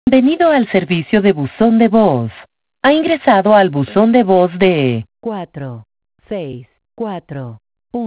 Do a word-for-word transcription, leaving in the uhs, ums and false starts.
Bienvenido al servicio de buzón de voz. Ha ingresado al buzón de voz de cuatro seis cuatro